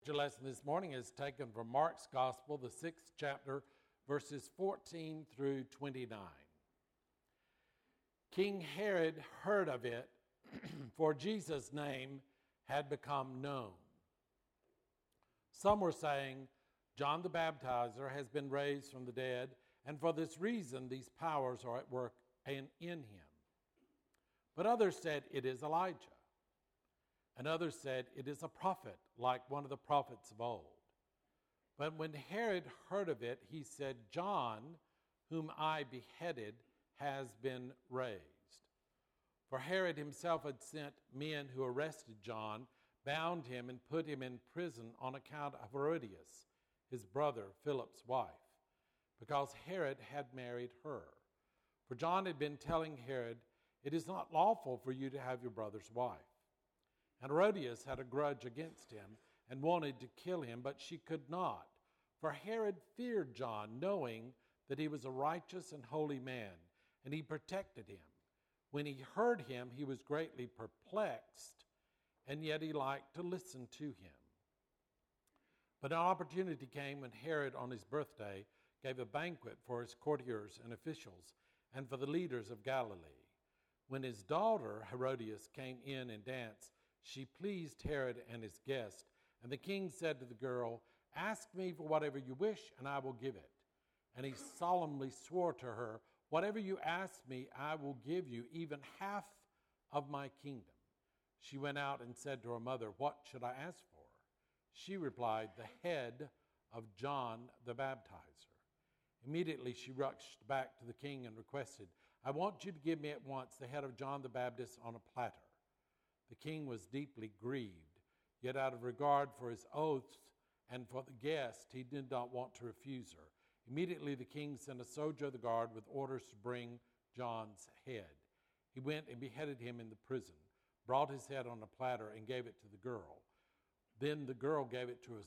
Our lesson this morning is taken from Mark's Gospel, the 6th chapter, verses 14 through 29. King Herod heard of it, for Jesus' name had become known. Some were saying, John the Baptizer has been raised from the dead, and for this reason these powers are at work in him. But others said, it is Elijah. And others said, it is a prophet, like one of the prophets of old. But when Herod heard of it, he said, John, whom I beheaded, has been raised. For Herod himself had sent men who arrested John, bound him, and put him in prison on account of Herodias, his brother Philip's wife, because Herod had married her. For John had been telling Herod, it is not lawful for you to have your brother's wife. And Herodias had a grudge against him and wanted to kill him, but she could not. For Herod feared John, knowing that he was a righteous and holy man, and he protected him. When he heard him, he was greatly perplexed, and yet he liked to listen to him. But an opportunity came when Herod, on his birthday, gave a banquet for his courtiers and officials and for the leaders of Galilee. When his daughter Herodias came in and danced, she pleased Herod and his guest, and the king said to the girl, ask me for whatever you wish, and I will give it. And he solemnly swore to her, whatever you ask me, I will give you, even half of my kingdom. She went out and said to her mother, what should I ask for? She replied, the head of John the Baptizer. Immediately she rushed back to the king and requested, I want you to give me at once the head of John the Baptist on a platter. The king was deeply grieved, yet out of regard for his oaths and for the guest, he did not want to refuse her. Immediately the king sent a soldier of the guard with orders to bring John's head. He went and beheaded him in the prison, brought his head on a platter, and gave it to the girl. Then the girl gave it to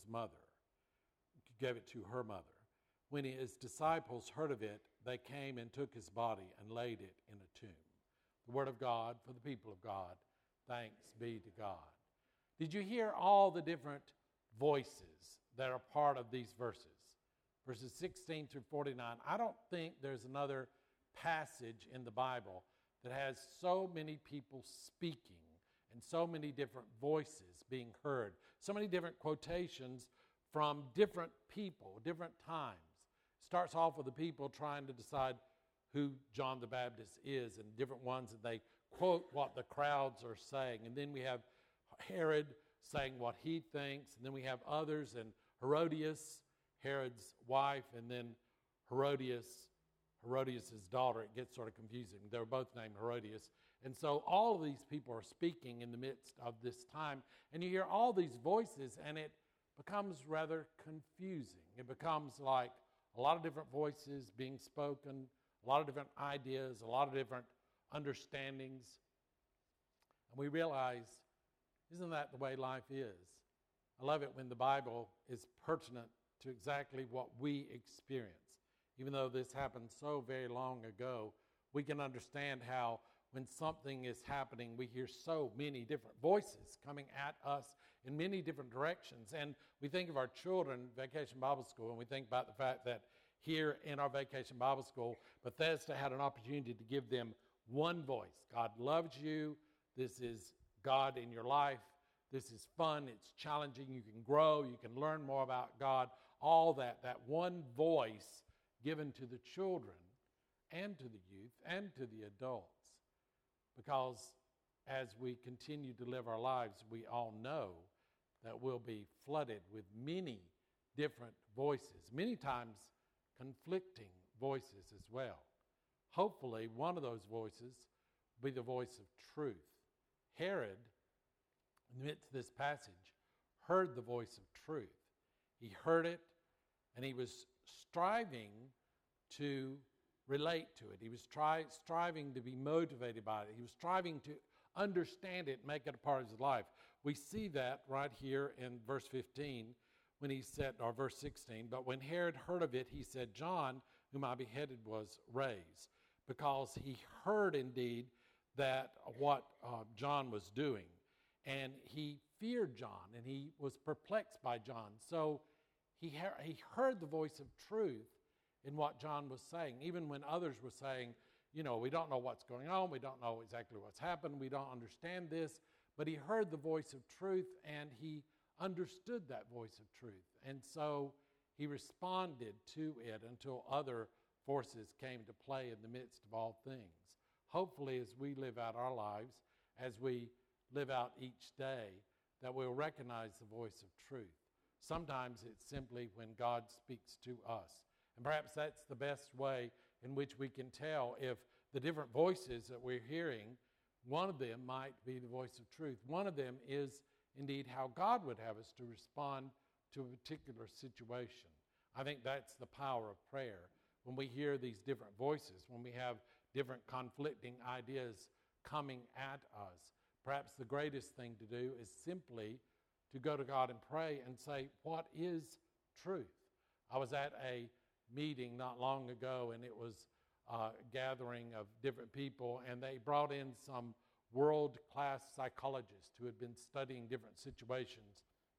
her mother. When his disciples heard of it, they came and took his body and laid it in a tomb. The word of God for the people of God. Thanks be to God. Did you hear all the different voices that are part of these verses? Verses 16 through 49. I don't think there's another passage in the Bible that has so many people speaking and so many different voices being heard. So many different quotations from different people, different times. It starts off with the people trying to decide who John the Baptist is, and different ones that they quote what the crowds are saying. And then we have Herod saying what he thinks, and then we have others, and Herodias, Herod's wife, and then Herodias' daughter. It gets sort of confusing. They're both named Herodias. And so all of these people are speaking in the midst of this time, and you hear all these voices, and it becomes rather confusing. It becomes like a lot of different voices being spoken, a lot of different ideas, a lot of different understandings. And we realize, isn't that the way life is? I love it when the Bible is pertinent to exactly what we experience. Even though this happened so very long ago, we can understand how when something is happening, we hear so many different voices coming at us in many different directions. And we think of our children, Vacation Bible School, and we think about the fact that here in our Vacation Bible School, Bethesda had an opportunity to give them one voice. God loves you. This is God in your life. This is fun. It's challenging. You can grow. You can learn more about God. All that one voice given to the children and to the youth and to the adults. Because as we continue to live our lives, we all know that we'll be flooded with many different voices, many times conflicting voices as well. Hopefully, one of those voices will be the voice of truth. Herod, in the midst of this passage, heard the voice of truth. He heard it, and he was striving to relate to it. He was striving to be motivated by it. He was striving to understand it and make it a part of his life. We see that right here in verse 15 when he said, or verse 16, but when Herod heard of it, he said, John, whom I beheaded, was raised, because he heard indeed that what John was doing. and he feared John, and he was perplexed by John. So he heard the voice of truth in what John was saying, even when others were saying, we don't know what's going on, we don't know exactly what's happened, we don't understand this, but he heard the voice of truth, and he understood that voice of truth. And so he responded to it until other forces came to play in the midst of all things. Hopefully, as we live out our lives, as we live out each day, that we'll recognize the voice of truth. Sometimes it's simply when God speaks to us. And perhaps that's the best way in which we can tell if the different voices that we're hearing, one of them might be the voice of truth. One of them is indeed how God would have us to respond to a particular situation. I think that's the power of prayer. When we hear these different voices, when we have different conflicting ideas coming at us, perhaps the greatest thing to do is simply to go to God and pray and say, what is truth? I was at a meeting not long ago, and it was a gathering of different people, and they brought in some world-class psychologists who had been studying different situations.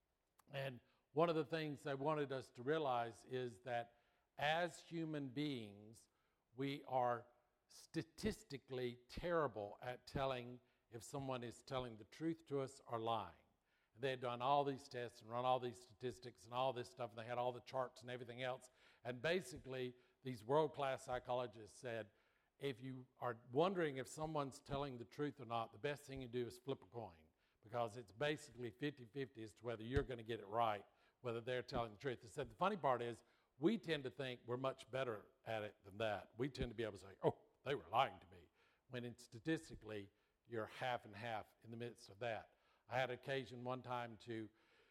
And one of the things they wanted us to realize is that as human beings, we are statistically terrible at telling if someone is telling the truth to us or lying. They had done all these tests and run all these statistics and all this stuff, and they had all the charts and everything else. And basically, these world-class psychologists said, if you are wondering if someone's telling the truth or not, the best thing you do is flip a coin, because it's basically 50-50 as to whether you're going to get it right, whether they're telling the truth. They said the funny part is we tend to think we're much better at it than that. We tend to be able to say, oh, they were lying to me, when statistically you're half and half in the midst of that. I had occasion one time to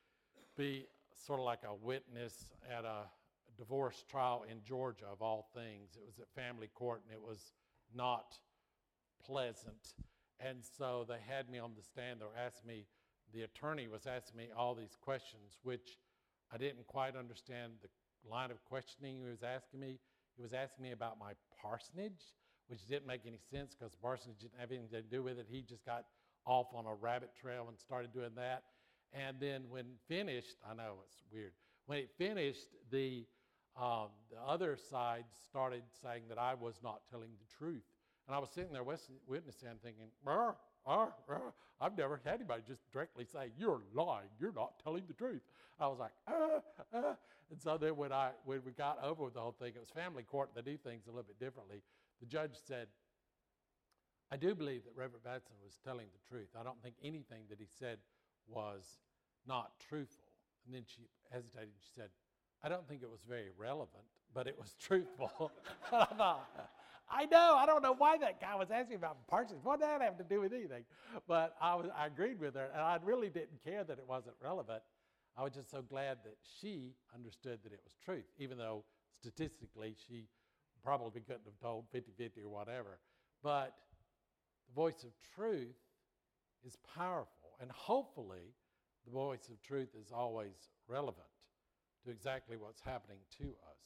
be sort of like a witness at a divorce trial in Georgia, of all things. It was at family court, and it was not pleasant. And so they had me on the stand. The attorney was asking me all these questions, which I didn't quite understand the line of questioning he was asking me. He was asking me about my parsonage, which didn't make any sense because parsonage didn't have anything to do with it. He just got off on a rabbit trail and started doing that. And then when finished, I know it's weird, when it finished, the other side started saying that I was not telling the truth. And I was sitting there witnessing thinking, I've never had anybody just directly say, you're lying, you're not telling the truth. I was like, And so then when we got over with the whole thing, it was family court, they do things a little bit differently. The judge said, I do believe that Reverend Batson was telling the truth. I don't think anything that he said was not truthful. And then she hesitated and she said, I don't think it was very relevant, but it was truthful. I thought, I know, I don't know why that guy was asking about parsonage. What did that have to do with anything? But I agreed with her, and I really didn't care that it wasn't relevant. I was just so glad that she understood that it was truth, even though statistically she probably couldn't have told 50-50 or whatever. But the voice of truth is powerful, and hopefully the voice of truth is always relevant to exactly what's happening to us.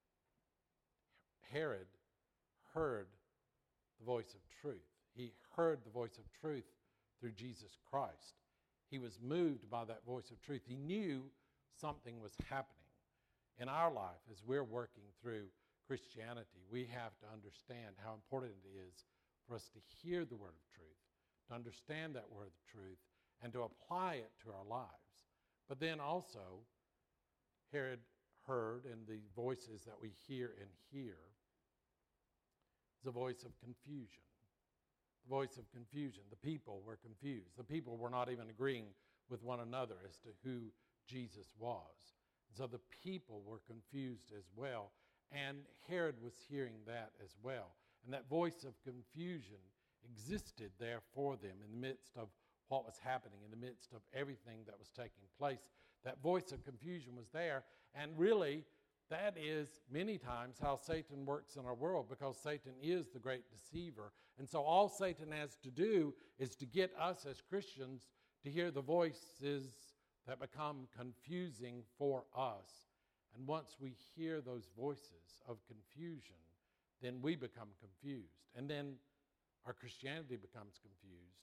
Herod heard the voice of truth. He heard the voice of truth through Jesus Christ. He was moved by that voice of truth. He knew something was happening. In our life, as we're working through Christianity, we have to understand how important it is for us to hear the word of truth, to understand that word of truth, and to apply it to our lives. But then also, Herod heard, and the voices that we hear and hear, is a voice of confusion. The voice of confusion. The people were confused. The people were not even agreeing with one another as to who Jesus was. And so the people were confused as well. And Herod was hearing that as well. And that voice of confusion existed there for them in the midst of what was happening, in the midst of everything that was taking place. That voice of confusion was there. And really, that is many times how Satan works in our world, because Satan is the great deceiver. And so all Satan has to do is to get us as Christians to hear the voices that become confusing for us. And once we hear those voices of confusion, then we become confused. And then our Christianity becomes confused.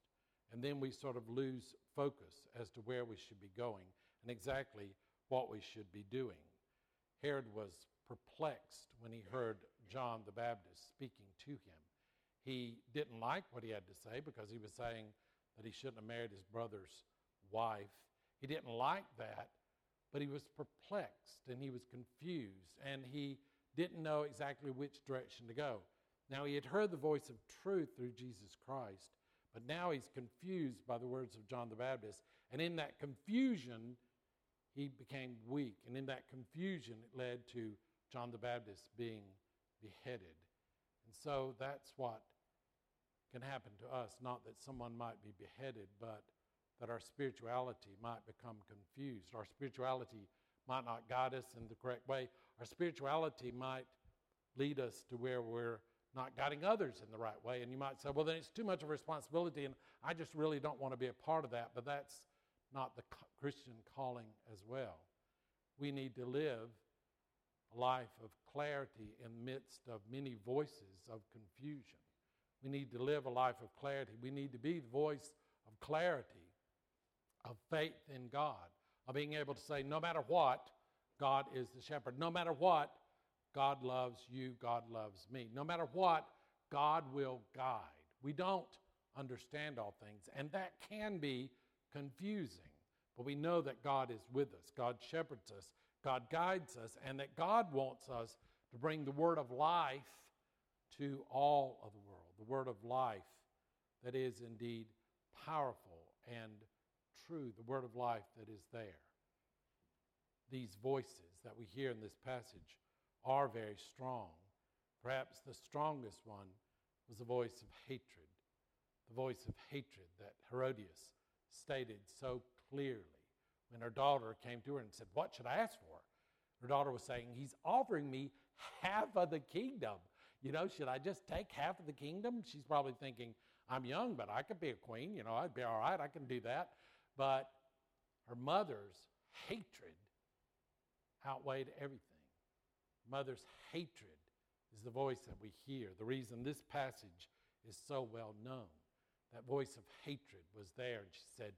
And then we sort of lose focus as to where we should be going and exactly what we should be doing. Herod was perplexed when he heard John the Baptist speaking to him. He didn't like what he had to say because he was saying that he shouldn't have married his brother's wife. He didn't like that, but he was perplexed and he was confused and he didn't know exactly which direction to go. Now, he had heard the voice of truth through Jesus Christ, but now he's confused by the words of John the Baptist. And in that confusion, he became weak. And in that confusion, it led to John the Baptist being beheaded. And so that's what can happen to us. Not that someone might be beheaded, but that our spirituality might become confused. Our spirituality might not guide us in the correct way. Our spirituality might lead us to where we're not guiding others in the right way. And you might say, well, then it's too much of a responsibility, and I just really don't want to be a part of that. But that's not the Christian calling as well. We need to live a life of clarity in the midst of many voices of confusion. We need to live a life of clarity. We need to be the voice of clarity, of faith in God, of being able to say, no matter what, God is the shepherd. No matter what, God loves you, God loves me. No matter what, God will guide. We don't understand all things, and that can be confusing. But we know that God is with us. God shepherds us. God guides us, and that God wants us to bring the word of life to all of the world. The word of life that is indeed powerful and true. The word of life that is there. These voices that we hear in this passage are very strong. Perhaps the strongest one was the voice of hatred. The voice of hatred that Herodias stated so clearly when her daughter came to her and said, what should I ask for? Her daughter was saying, he's offering me half of the kingdom. Should I just take half of the kingdom? She's probably thinking, I'm young, but I could be a queen. I'd be all right. I can do that. But her mother's hatred outweighed everything. Mother's hatred is the voice that we hear. The reason this passage is so well known, that voice of hatred was there. And she said,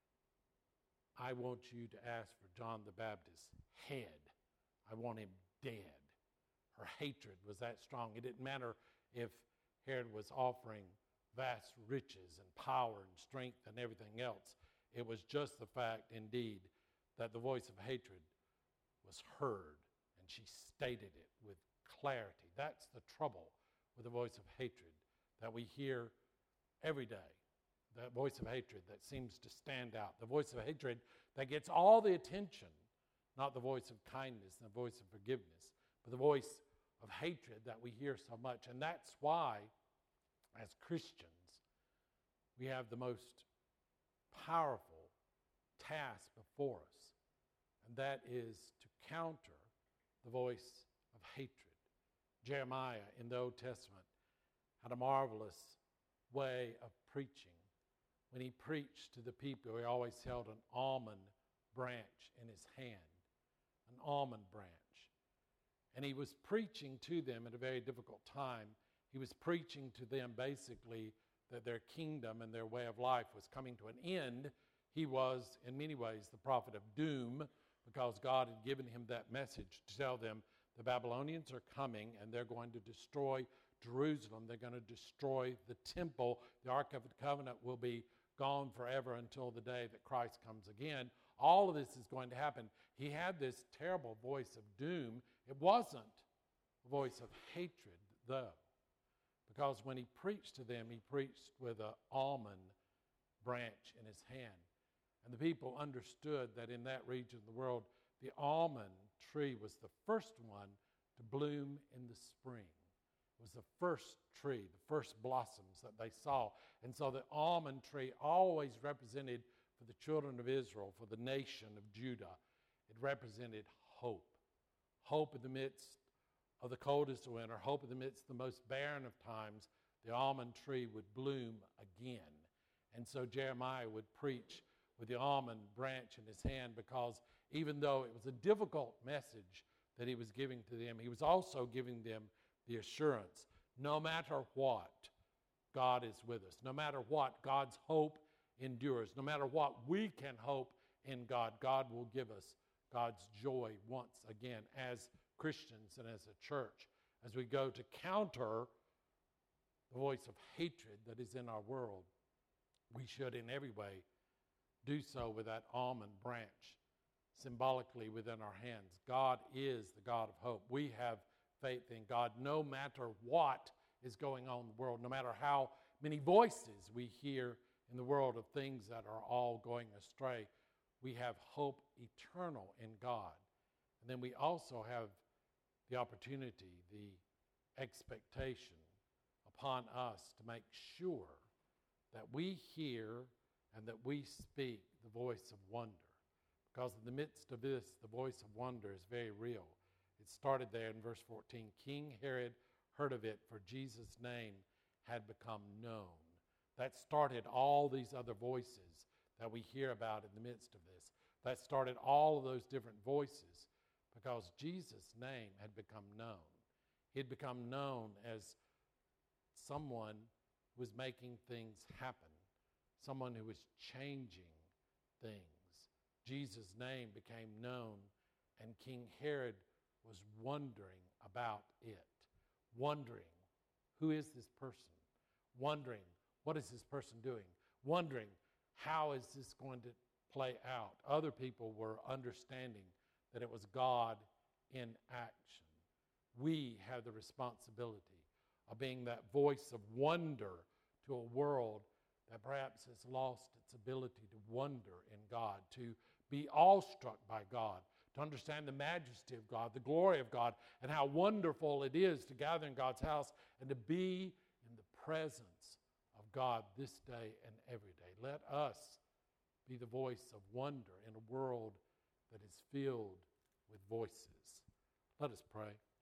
I want you to ask for John the Baptist's head. I want him dead. Her hatred was that strong. It didn't matter if Herod was offering vast riches and power and strength and everything else. It was just the fact, indeed, that the voice of hatred was heard, and she stated it with clarity. That's the trouble with the voice of hatred that we hear every day. That voice of hatred that seems to stand out. The voice of hatred that gets all the attention, not the voice of kindness and the voice of forgiveness, but the voice of hatred that we hear so much. And that's why, as Christians, we have the most powerful task before us, and that is to counter the voice of hatred. Jeremiah in the Old Testament had a marvelous way of preaching. When he preached to the people, he always held an almond branch in his hand, an almond branch. And he was preaching to them at a very difficult time. He was preaching to them basically that their kingdom and their way of life was coming to an end. He was, in many ways, the prophet of doom, because God had given him that message to tell them the Babylonians are coming and they're going to destroy Jerusalem. They're going to destroy the temple. The Ark of the Covenant will be gone forever until the day that Christ comes again. All of this is going to happen. He had this terrible voice of doom. It wasn't a voice of hatred, though, because when he preached to them, he preached with an almond branch in his hand. And the people understood that in that region of the world, the almond tree was the first one to bloom in the spring. It was the first tree, the first blossoms that they saw. And so the almond tree always represented, for the children of Israel, for the nation of Judah, it represented hope. Hope in the midst of the coldest of winter, hope in the midst of the most barren of times, the almond tree would bloom again. And so Jeremiah would preach with the almond branch in his hand, because even though it was a difficult message that he was giving to them, he was also giving them the assurance, no matter what, God is with us. No matter what, God's hope endures. No matter what we can hope in God, God will give us God's joy once again as Christians and as a church, as we go to counter the voice of hatred that is in our world. We should in every way do so with that almond branch symbolically within our hands. God is the God of hope. We have faith in God no matter what is going on in the world, no matter how many voices we hear in the world of things that are all going astray. We have hope eternal in God. And then we also have the opportunity, the expectation upon us to make sure that we hear and that we speak the voice of wonder. Because in the midst of this, the voice of wonder is very real. It started there in verse 14. King Herod heard of it, for Jesus' name had become known. That started all these other voices that we hear about in the midst of this. That started all of those different voices because Jesus' name had become known. He had become known as someone who was making things happen, someone who was changing things. Jesus' name became known, and King Herod was wondering about it, wondering, who is this person? Wondering, what is this person doing? Wondering, how is this going to play out? Other people were understanding that it was God in action. We have the responsibility of being that voice of wonder to a world that perhaps has lost its ability to wonder in God, to be awestruck by God, to understand the majesty of God, the glory of God, and how wonderful it is to gather in God's house and to be in the presence of God this day and every day. Let us be the voice of wonder in a world that is filled with voices. Let us pray.